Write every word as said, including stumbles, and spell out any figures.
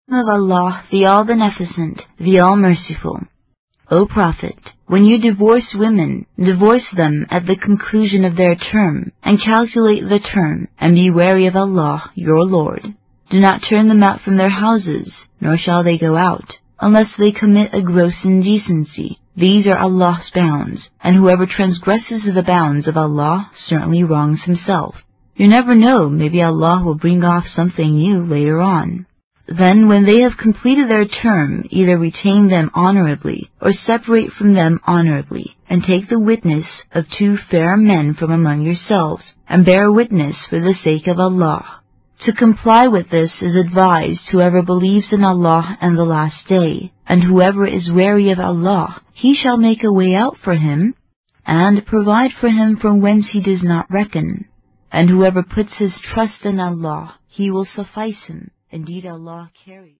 Of Allah, the All-Beneficent, the All-Merciful. O Prophet, when you divorce women, divorce them at the conclusion of their term, and calculate the term, and be wary of Allah, your Lord. Do not turn them out from their houses, nor shall they go out, unless they commit a gross indecency. These are Allah's bounds, and whoever transgresses the bounds of Allah certainly wrongs himself. You never know, maybe Allah will bring off something new later on. Then when they have completed their term, either retain them honorably, or separate from them honorably, and take the witness of two fair men from among yourselves, and bear witness for the sake of Allah. To comply with this is advised whoever believes in Allah and the Last Day, and whoever is wary of Allah, He shall make a way out for him, and provide for him from whence he does not reckon. And whoever puts his trust in Allah, He will suffice him. Indeed, Allah carries.